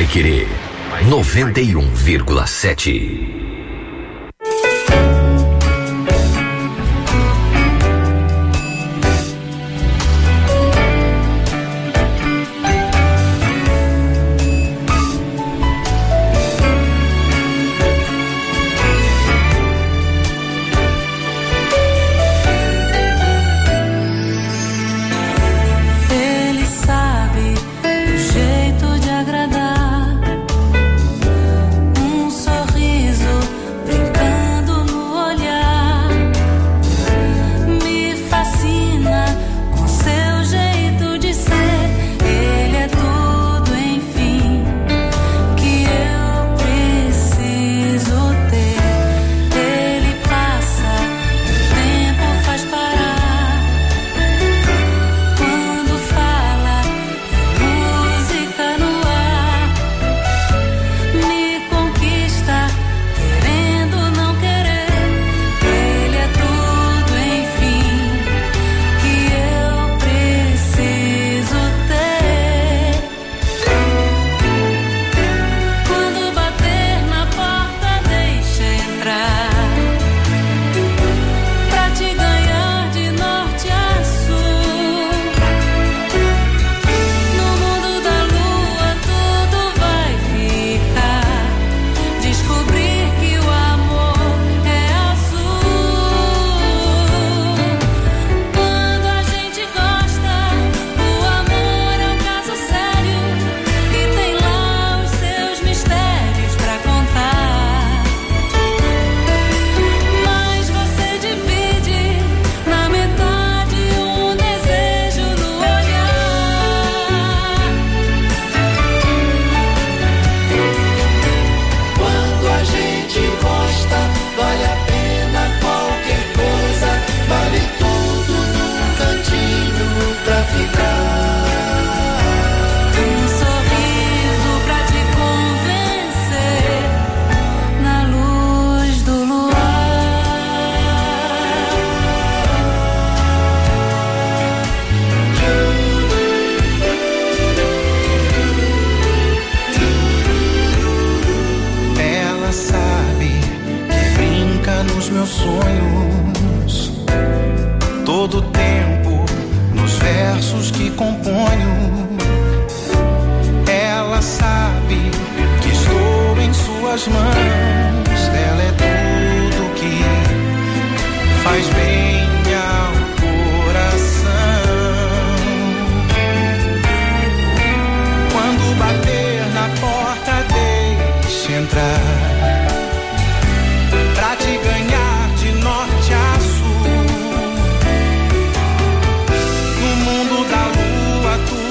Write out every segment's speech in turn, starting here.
Paiquerê 91,7.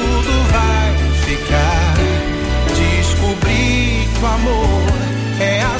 O amor é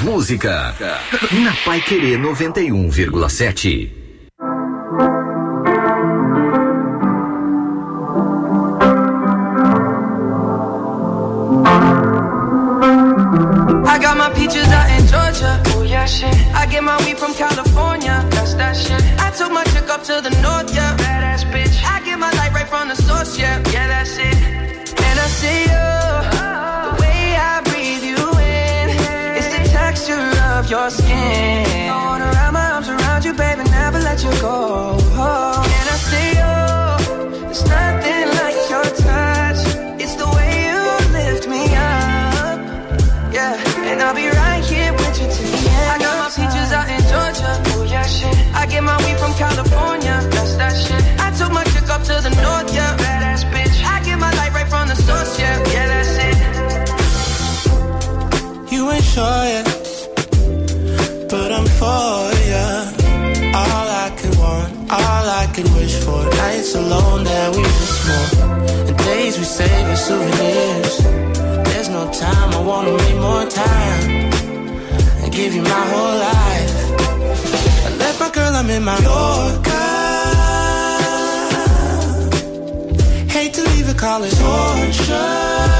música. Na Paiquerê 91,7. I got my peaches out in Georgia. Oh yeah, shit. I get my weed from California. That's that shit. I took my chick up to the north, yeah. Badass bitch. I get my light right from the source, yeah. Yeah, that's it. And I see you. The way I breathe you in. It's the texture of your skin. I wanna wrap my arms around you, baby, never let you go. And I see you. There's nothing like your touch. It's the way you lift me up. Yeah, and I'll be right here with you till the end. I got my peaches out in Georgia. Oh yeah, shit. I get my weed from California. That's that shit. I took my chick up to the north, yeah. Badass bitch. I get my light right from the source, yeah. Yeah, that's it. You ain't sure yet, but I'm for ya. All I could want, all I could wish for. Nights alone that we miss more, and days we save as souvenirs. There's no time, I wanna make more time and give you my whole life. I left my girl, I'm in my Yorker. Hate to leave it, call it torture.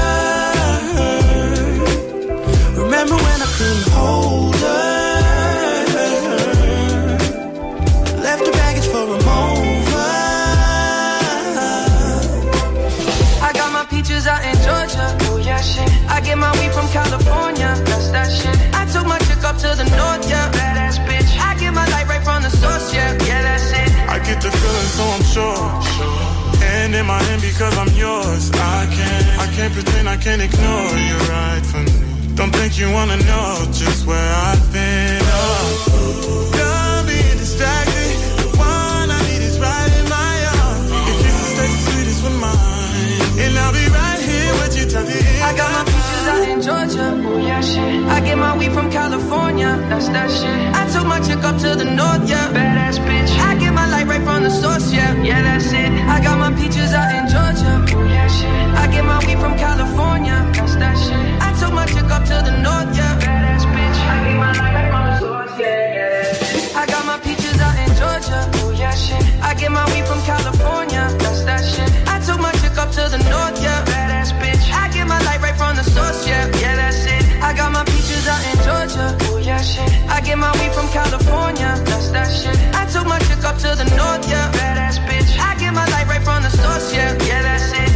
Remember when I couldn't hold her? Left her baggage for a mover. I got my peaches out in Georgia. Oh yeah, shit. I get my weed from California. That's that shit. I took my chick up to the north, yeah. Badass bitch. I get my light right from the source, yeah. Yeah, that's it. I get the feeling, so I'm sure. And in my hand because I'm yours. I can't pretend, I can't ignore you right from me. Don't think you wanna know just where I've been. Oh, done being distracted. The one I need is right in my arms. Your kisses taste the sweetest with mine, and I'll be right here with you till the end. I got my peaches out in Georgia. Oh yeah, shit. I get my weed from California. That's that shit. I took my chick up to the north, yeah. Badass bitch. I get my light right from the source, yeah. Yeah, that's it. I got my peaches out in Georgia. Oh yeah, shit. I get my weed from California. That's that shit. I took my chick up to the north, yeah. Badass bitch. I get my light right from the source, yeah. I got my peaches out in Georgia. Oh yeah, shit. I get my weed from California. That's that shit. I took my chick up to the north, yeah. Badass bitch. I get my light right from the source, yeah. Yeah, that's it. I got my peaches out in Georgia. Oh yeah, shit. I get my weed from California. That's that shit. I took my chick up to the north, yeah. Badass bitch. I get my light right from the source, yeah. Yeah, that's it.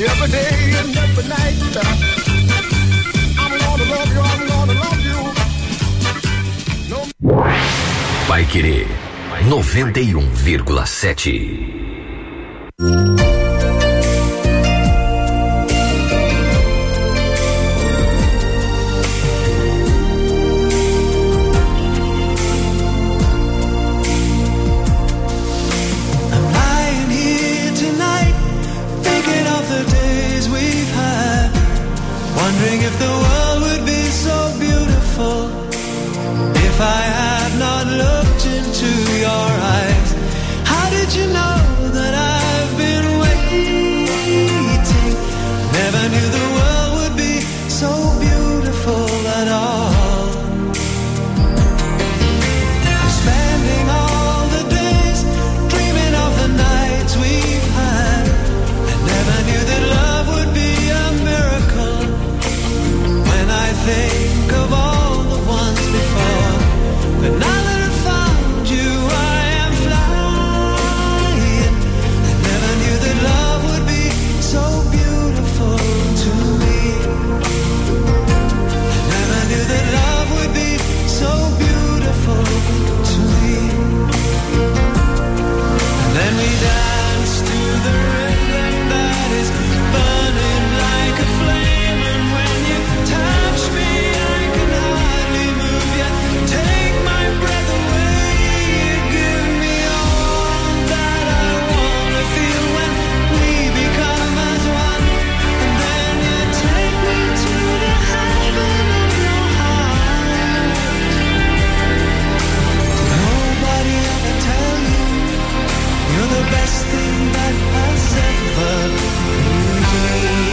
every day and every night. I'm gonna love you, I'm gonna love you. No... Paiquerê 91,7. Wondering if the world would be so beautiful if I had not looked into your eyes. How did you know that I've been waiting? Never knew the world would be so beautiful at all. I'm spending all the days dreaming of the nights we've had. I never knew that love would be a miracle. When I think of all the ones before, but now that I found you, I am flying. I never knew that love would be so beautiful to me. I never knew that love would be so beautiful to me. And then we danced to the rhythm that is burning like a flame, and when you touch me, I can hardly move yet. Take my breath away. You give me all that I wanna feel when we become as one. And then you take me to the heaven of your heart. Did nobody ever tell you you're the best thing that has ever been?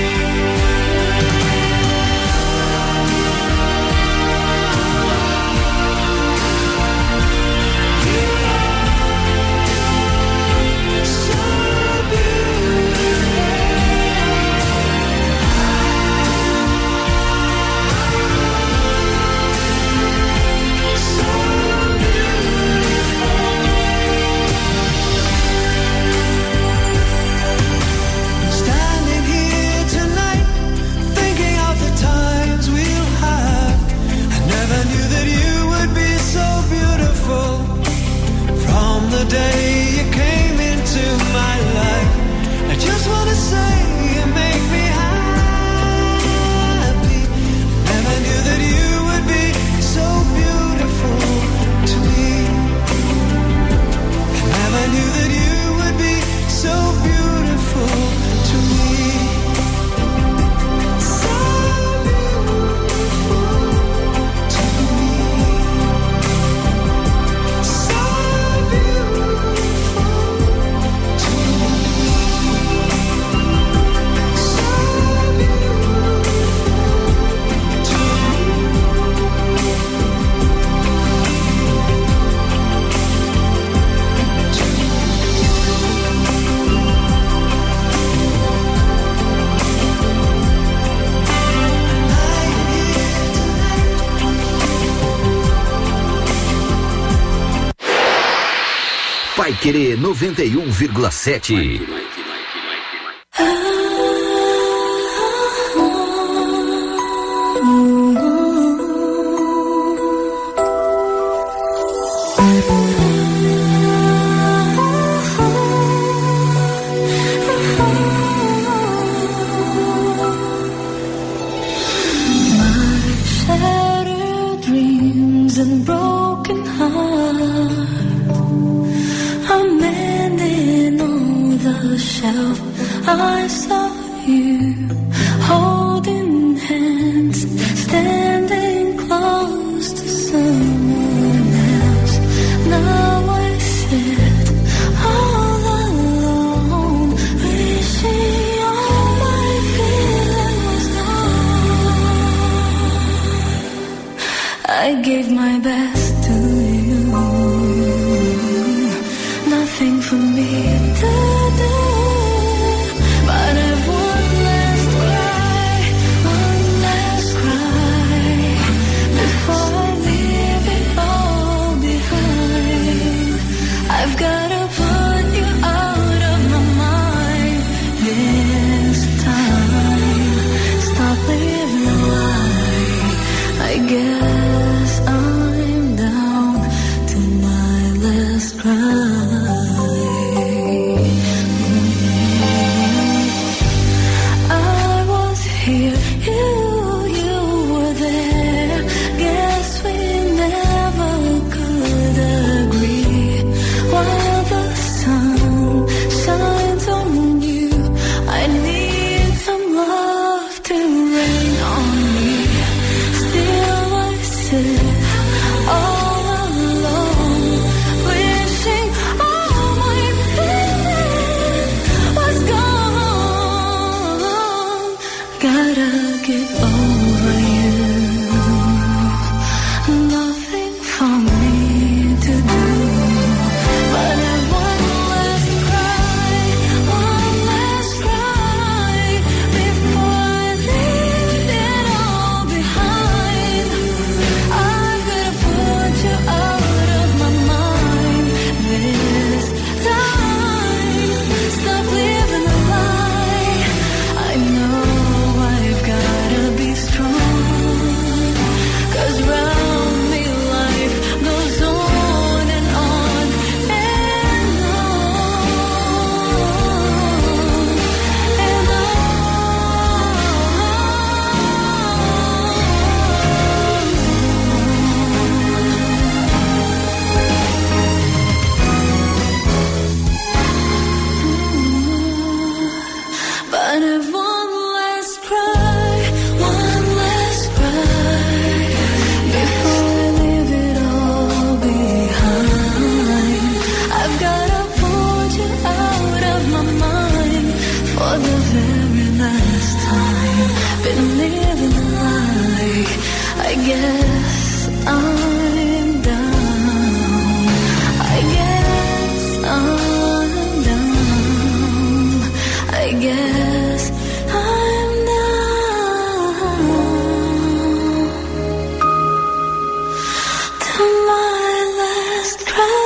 Standing here tonight, thinking of the times we'll have. I never knew that you would be so beautiful. From the day you came into my life, I just wanna say you make me happy. I never knew that you would be so beautiful to me. I never knew that you would be so beautiful to me. So beautiful to me. So beautiful to me. So beautiful to Paiquerê 91,7. Shattered dreams and broken heart, I'm mending on the shelf. I saw you holding hands, standing close to someone else. Now I sit all alone, wishing all my feeling was gone. I gave my best to you, nothing for me to do, but I've one last cry before I leave it all behind. I've gotta put you out of my mind this I guess I'm down to my last cry. I was here, you were there. Guess we never could agree. While the sun shines on you, I need some love to rain on me. Still I sit all alone, wishing all my feeling was gone. Gotta get over you. Nothing for me to do but have one last cry before I leave it all behind. I'm gonna put you out of my mind this time. Stop living a lie. I know I've gotta be strong, 'cause round me life goes on and on and on and on. But if one last cry before I leave it all behind. I've gotta put you out of my mind for the very last time. Been living like I guess I'm down. I guess I'm down. I guess I'm down to my last cry.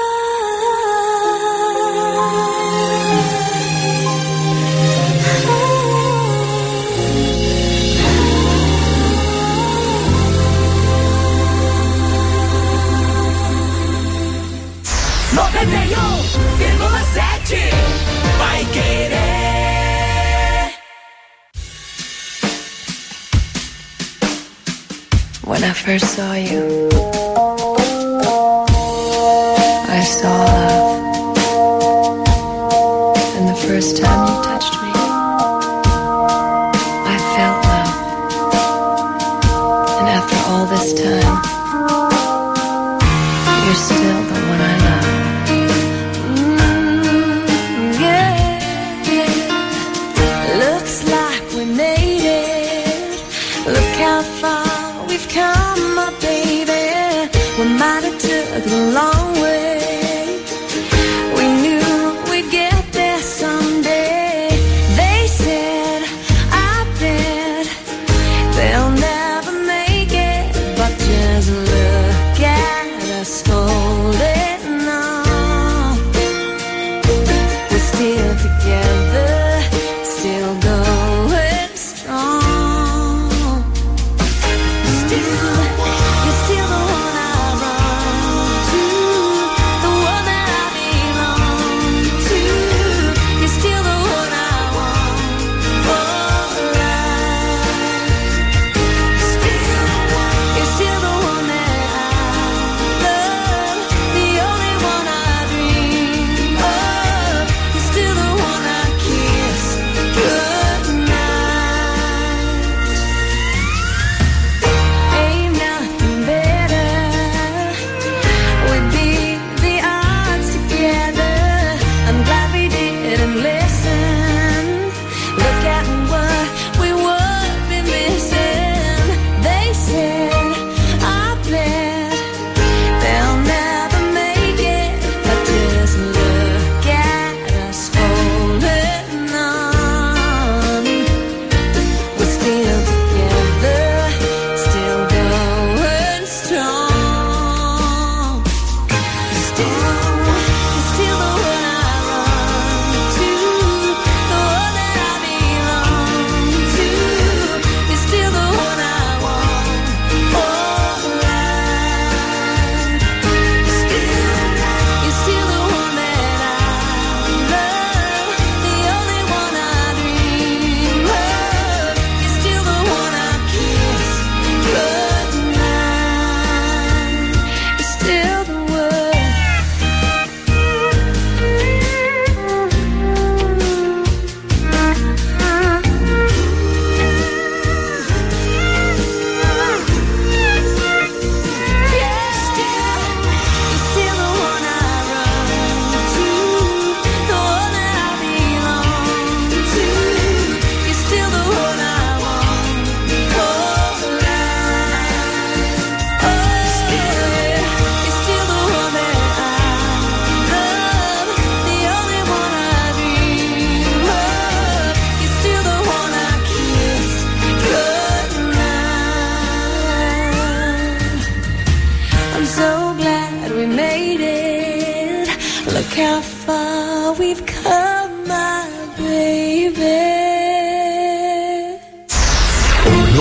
Vai querer. When I first saw you, I saw love. And the first time you touched me, I felt love. And after all this time, you're still the one I love. Looks like we made it. Look how far we've come, my baby. We might have took the long way. We knew we'd get there someday. They said, I bet they'll never make it. But just look at us holding on. We're still together, still going strong.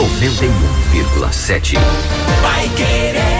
91,7. Vai Querer.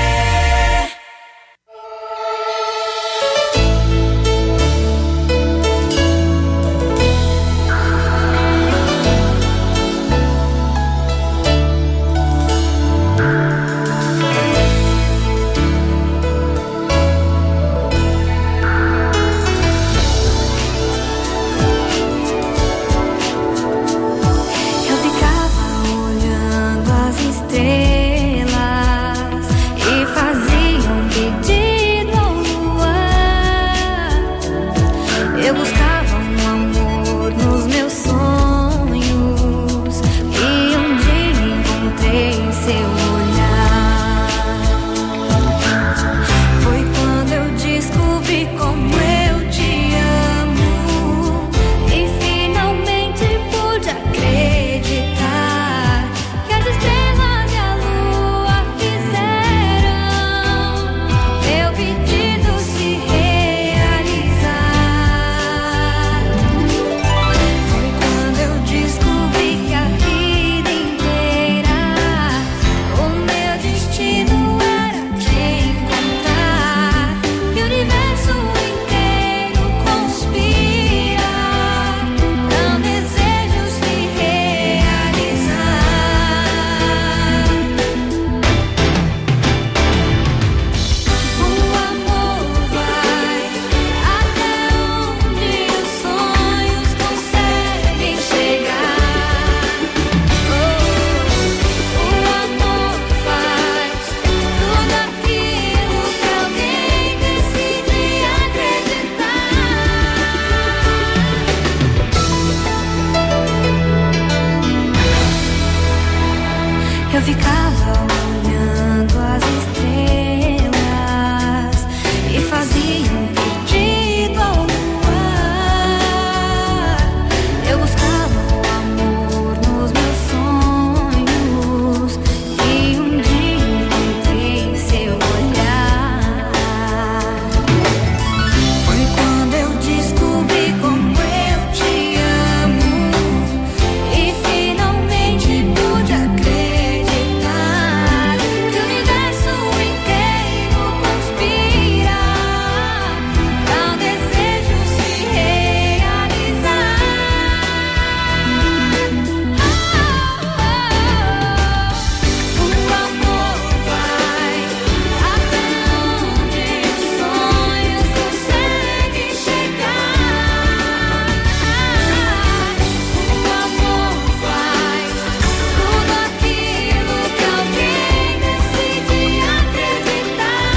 Eu ficava olhando as estrelas e fazia um pedido ao luar. Eu buscava o amor nos meus sonhos e um dia encontrei seu olhar. Foi quando eu descobri como eu te amo e finalmente pude acreditar que o universo inteiro conspira pra um desejo se realizar. O amor vai até onde os sonhos conseguem chegar. O amor faz tudo aquilo que alguém decide acreditar.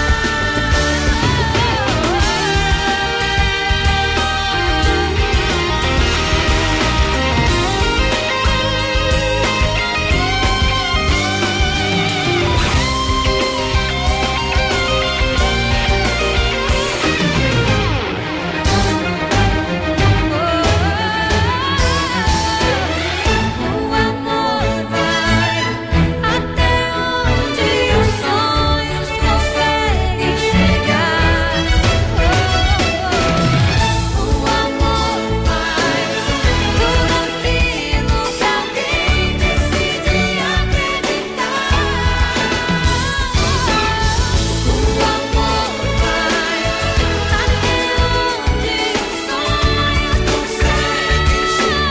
O amor vai até onde os sonhos conseguem chegar. O amor faz tudo aquilo que alguém decide acreditar. O amor vai até onde os sonhos conseguem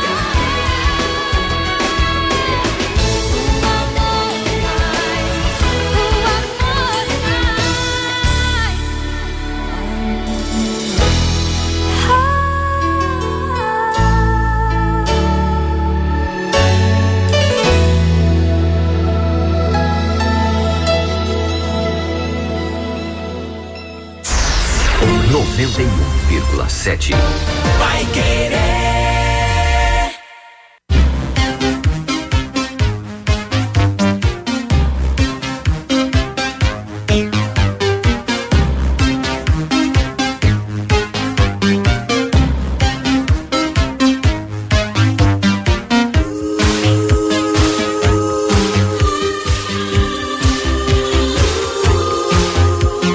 O 91,7. Vai Querer.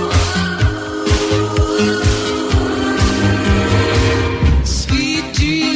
Sweet dreams.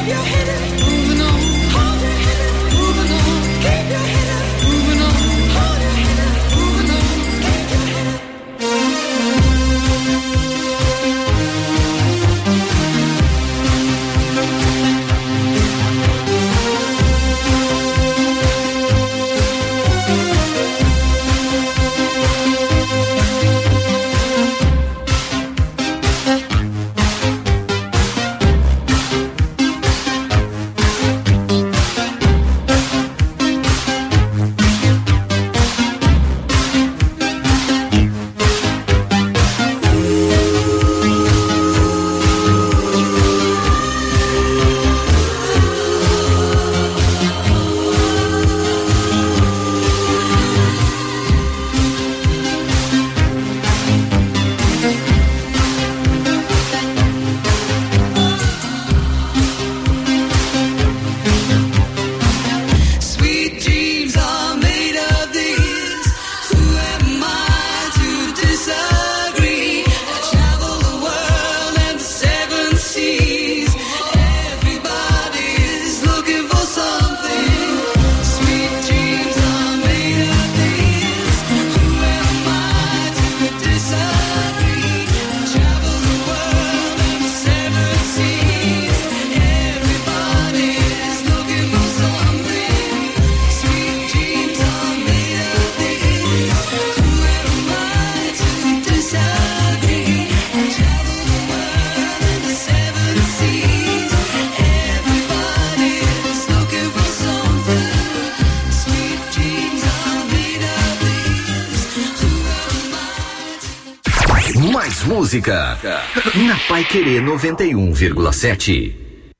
Mais música na Paiquerê 91,7.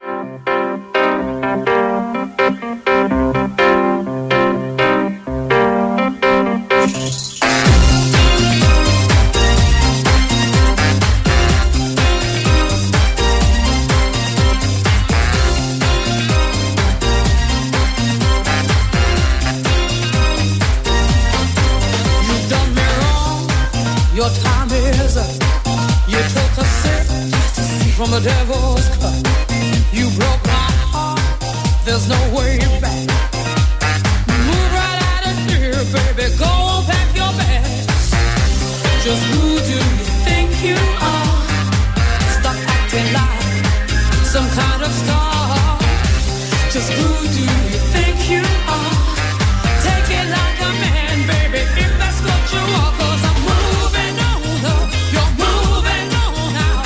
The devil's cut. You broke my heart. There's no way back. Move right out of here, baby. Go on, pack your bags. Just who do you think you are? Stop acting like some kind of star. Just who do you think you are? Take it like a man, baby, if that's what you are. 'Cause I'm moving on up. You're moving on out.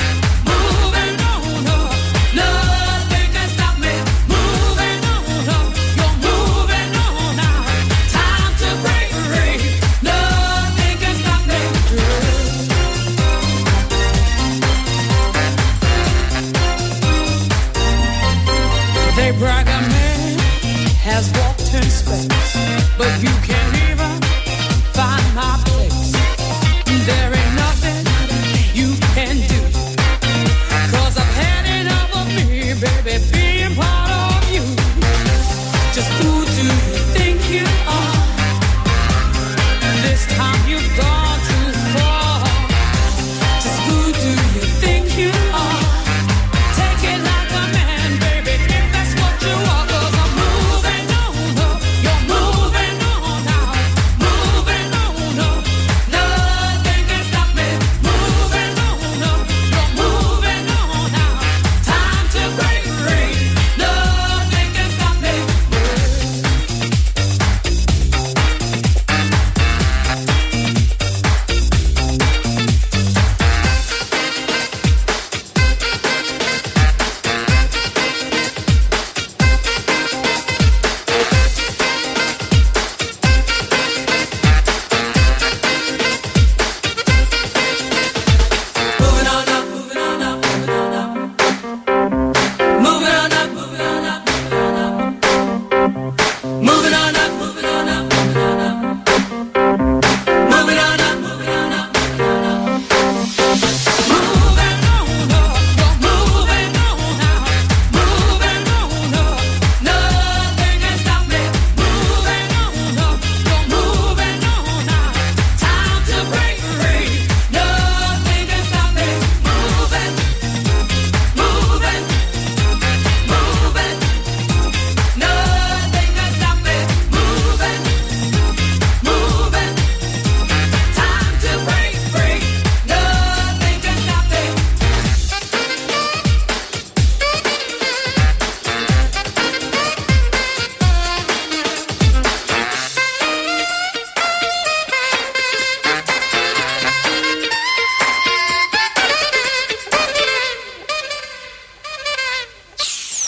They brag a man has walked in space, but you can't even find my place. There ain't nothing you can do, 'cause I've had enough of me, baby, being part of you. Just who do you think you are? This time you've gone too far. Just who do you think you are? Take it like a man, baby, if that's what you are. 'Cause I'm moving on up, you're moving on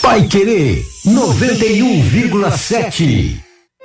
Paiquerê 91,7.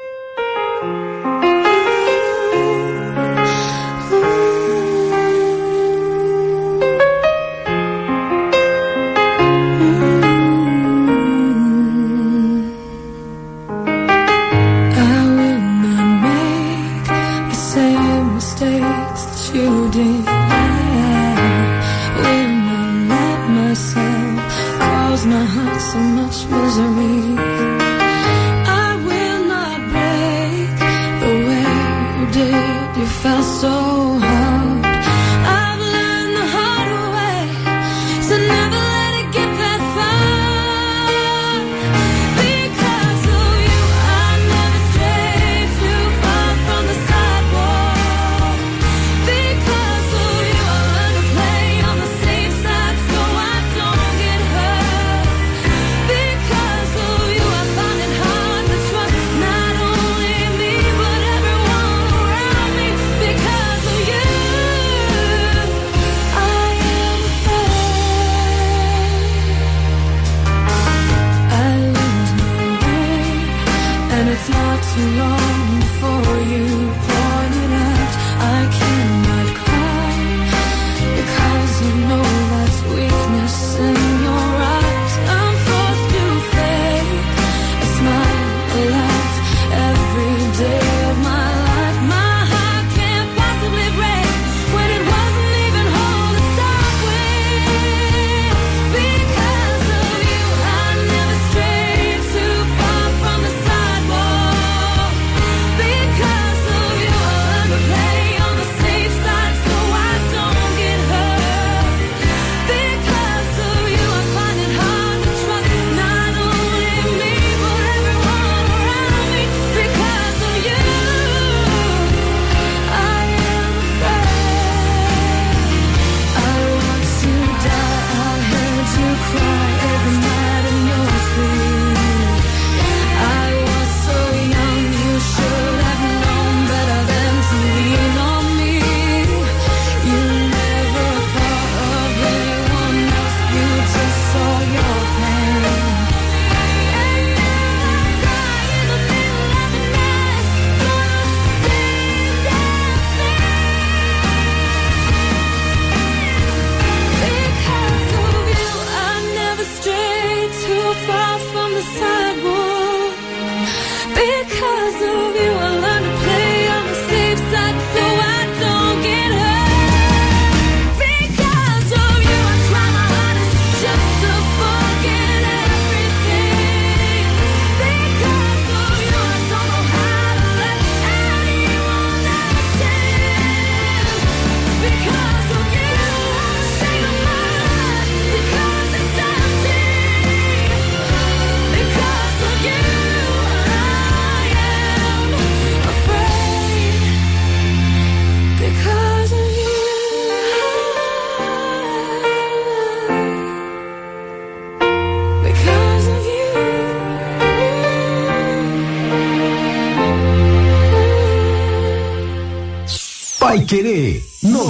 Paiquerê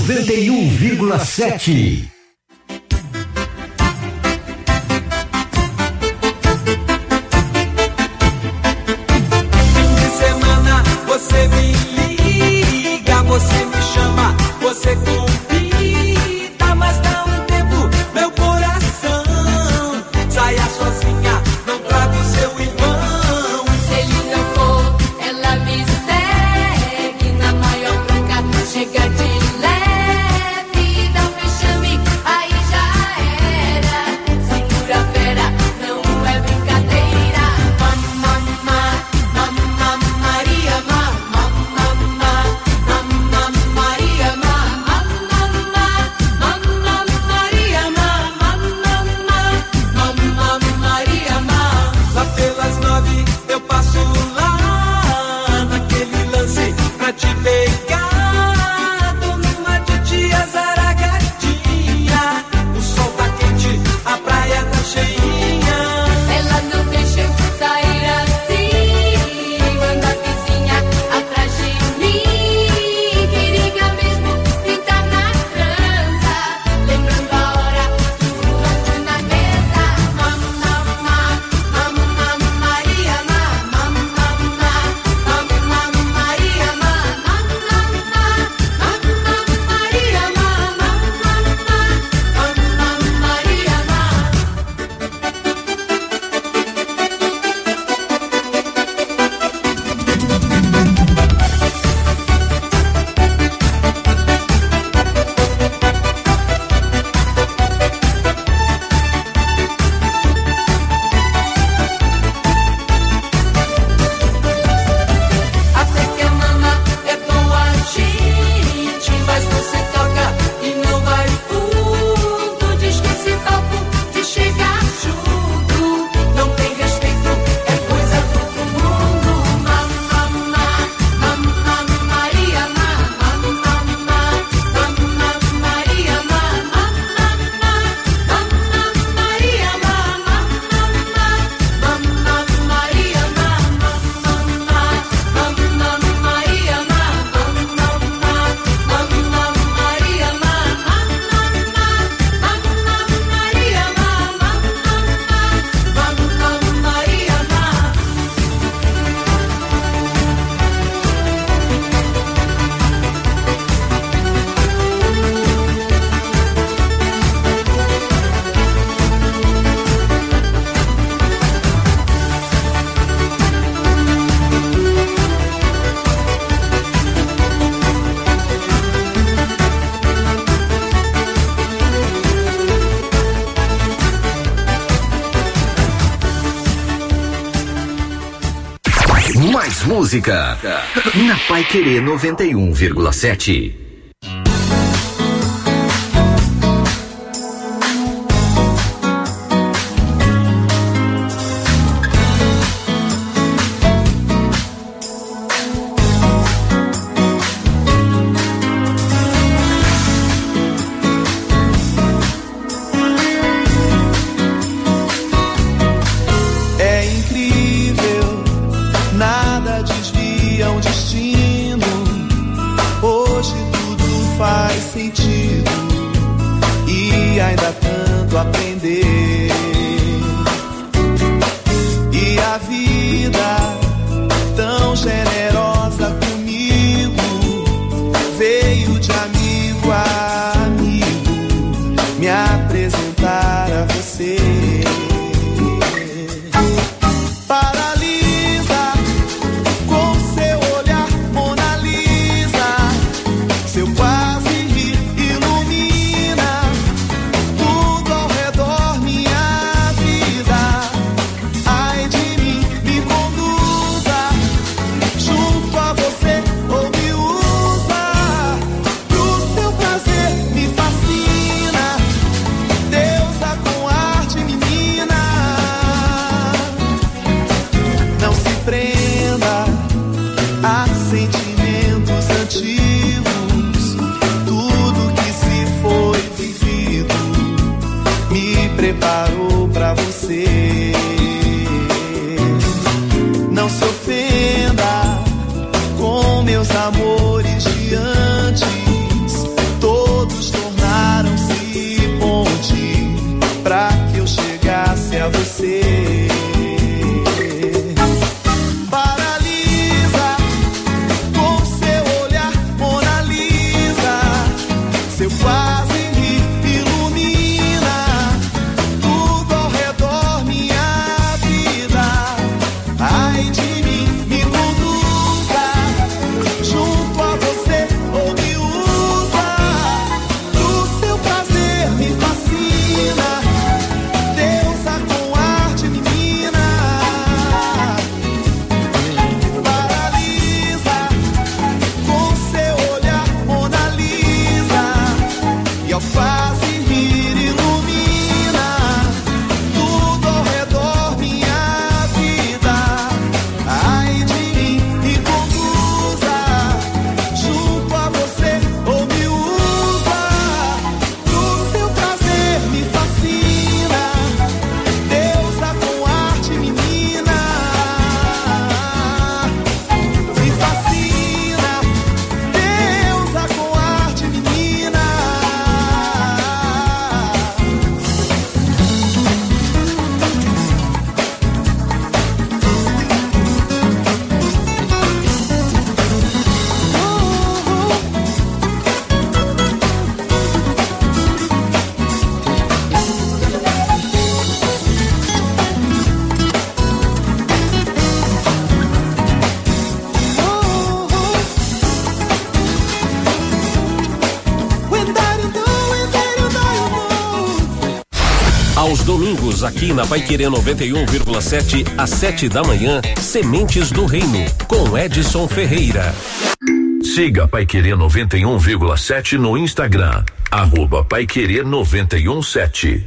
91,7. Chega de leve, dá um vexame. Mais música na Paiquerê 91,7. Aos domingos, aqui na Paiquerê 91,7, às 7 da manhã, Sementes do Reino, com Edson Ferreira. Siga Paiquerê 91,7 no Instagram, @Paiquerê 91,7.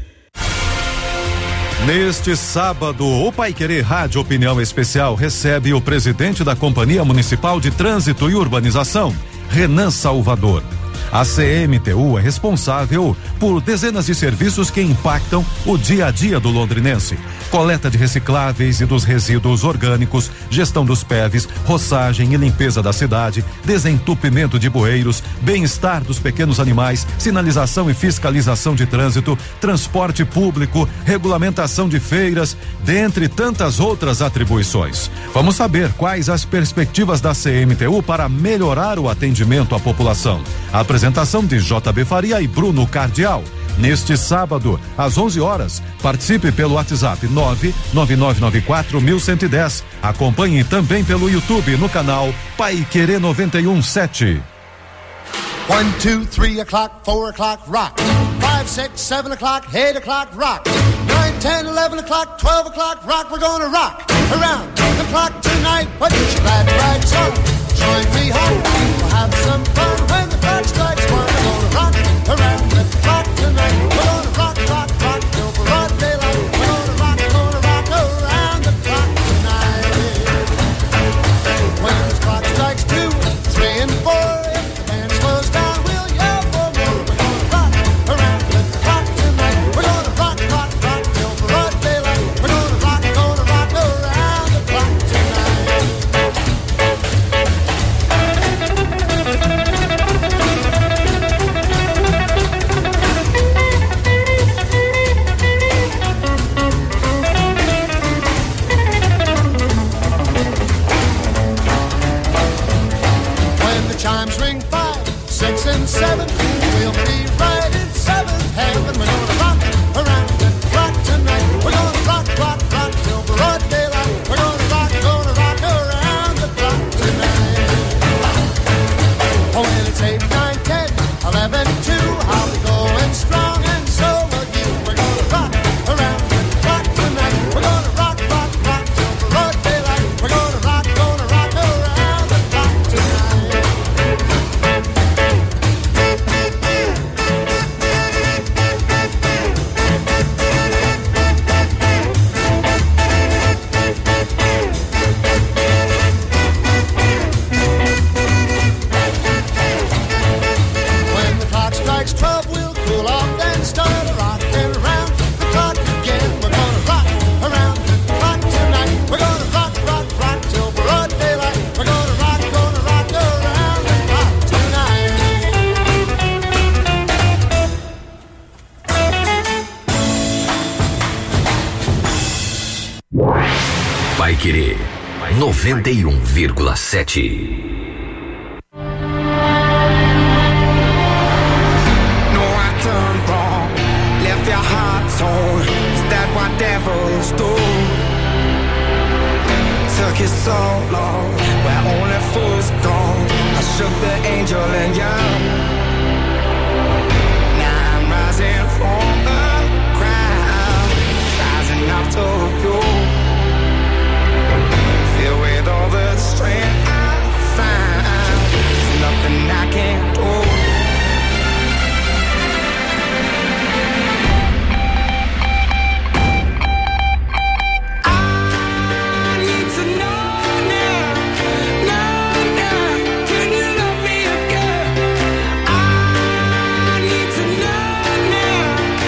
Neste sábado, o Paiquerê Rádio Opinião Especial recebe o presidente da Companhia Municipal de Trânsito e Urbanização, Renan Salvador. A CMTU é responsável por dezenas de serviços que impactam o dia a dia do londrinense. Coleta de recicláveis e dos resíduos orgânicos, gestão dos PEVs, roçagem e limpeza da cidade, desentupimento de bueiros, bem-estar dos pequenos animais, sinalização e fiscalização de trânsito, transporte público, regulamentação de feiras, dentre tantas outras atribuições. Vamos saber quais as perspectivas da CMTU para melhorar o atendimento à população. A apresentação de JB Faria e Bruno Cardial. Neste sábado, às 11 horas, participe pelo WhatsApp 999941110. Acompanhe também pelo YouTube no canal Paiquerê 91,7. 1, 2, 3 o'clock, 4 o'clock, rock. 5, 6, 7 o'clock, 8 o'clock, rock. 9, 10, 11 o'clock, 12 o'clock, rock. We're gonna rock around the clock tonight. But it's glad right, so join me home. We'll have some fun when the clock strikes one. We're gonna rock around the clock tonight. We're gonna rock, rock, rock till broad daylight. We're gonna rock around the clock tonight. When the clock strikes 2, 3, and 4, if the band slows down, we'll yell for more. We're gonna rock around the clock tonight. We're gonna rock, rock, rock till broad daylight. We're gonna rock around the clock tonight. When the chimes ring 5, 6, and 7, we'll be right in 7th heaven. We're gonna rock around the clock tonight. We're gonna rock, rock, rock till broad daylight. We're gonna rock around the clock tonight. Oh, well, it's 8, 9, 10, 11, 2. I'll be going strong, and so will you. We're gonna rock around the clock tonight. We're gonna rock, rock, rock till broad daylight. We're gonna rock around the clock tonight. When the clock strikes 12, we'll cool off and start rocking around the clock again. We're gonna rock around the clock tonight. We're gonna rock, rock, rock till broad daylight. We're gonna rock around the clock tonight. Paiquerê 91,7. No, I turned wrong, left your heart torn. Is that what devils do? Took you so long, where only fools gone. I shook the angel and young. Now I'm rising from the crowd, rising up to you. Filled with all the strength I find, there's nothing I can't do. Can you love me again? I need to know now.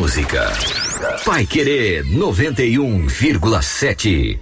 música. Paiquerê 91,7.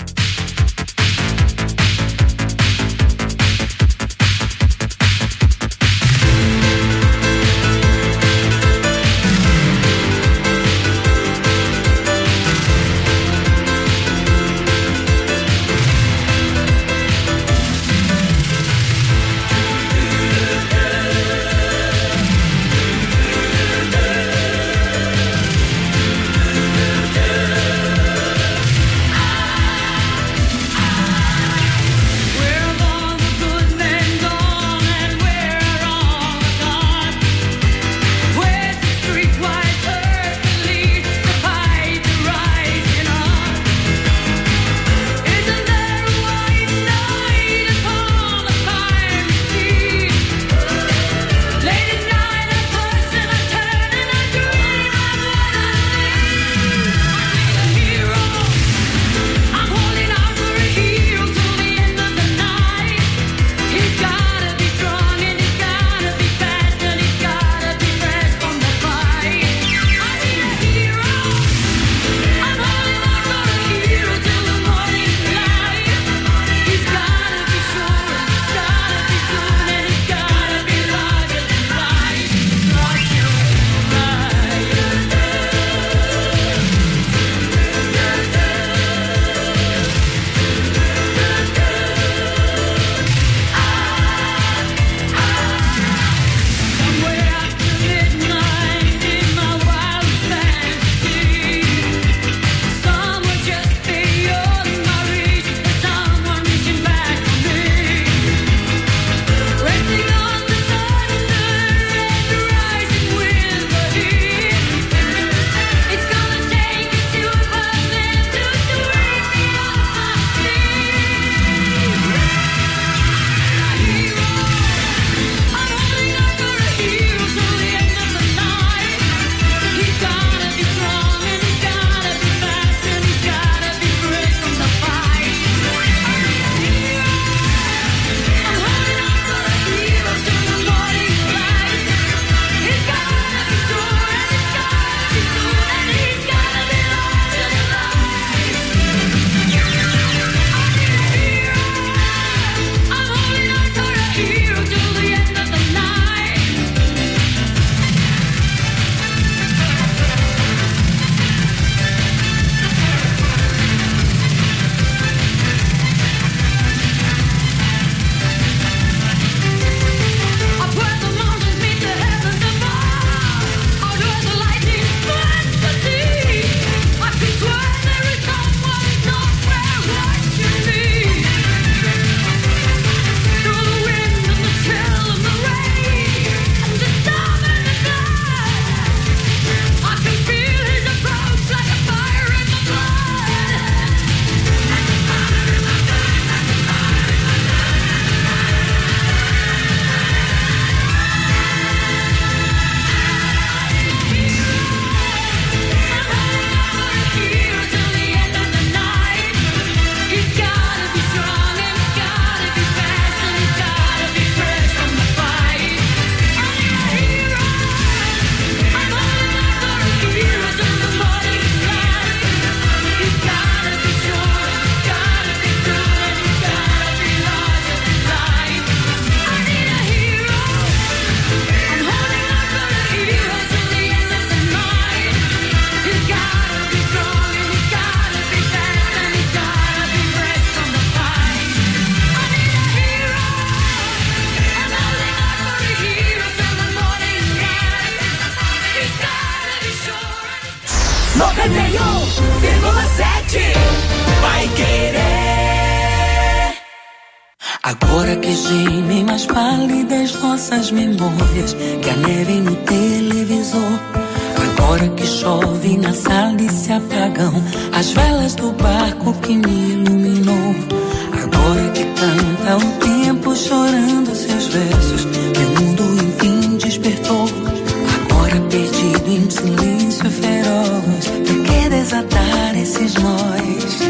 Agora que gemem mais pálidas nossas memórias, que a neve no televisor. Agora que chove na sala e se apagam as velas do barco que me iluminou. Agora que canta o tempo chorando seus versos, meu mundo enfim despertou. Agora perdido em silêncio feroz, por que desatar esses nós?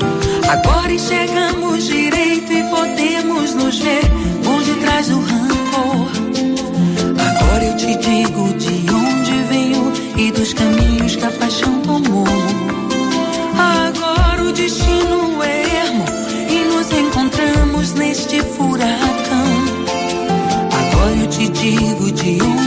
Agora enxergamos direito e podemos nos ver por detrás do rancor. Agora eu te digo de onde venho e dos caminhos te digo de onde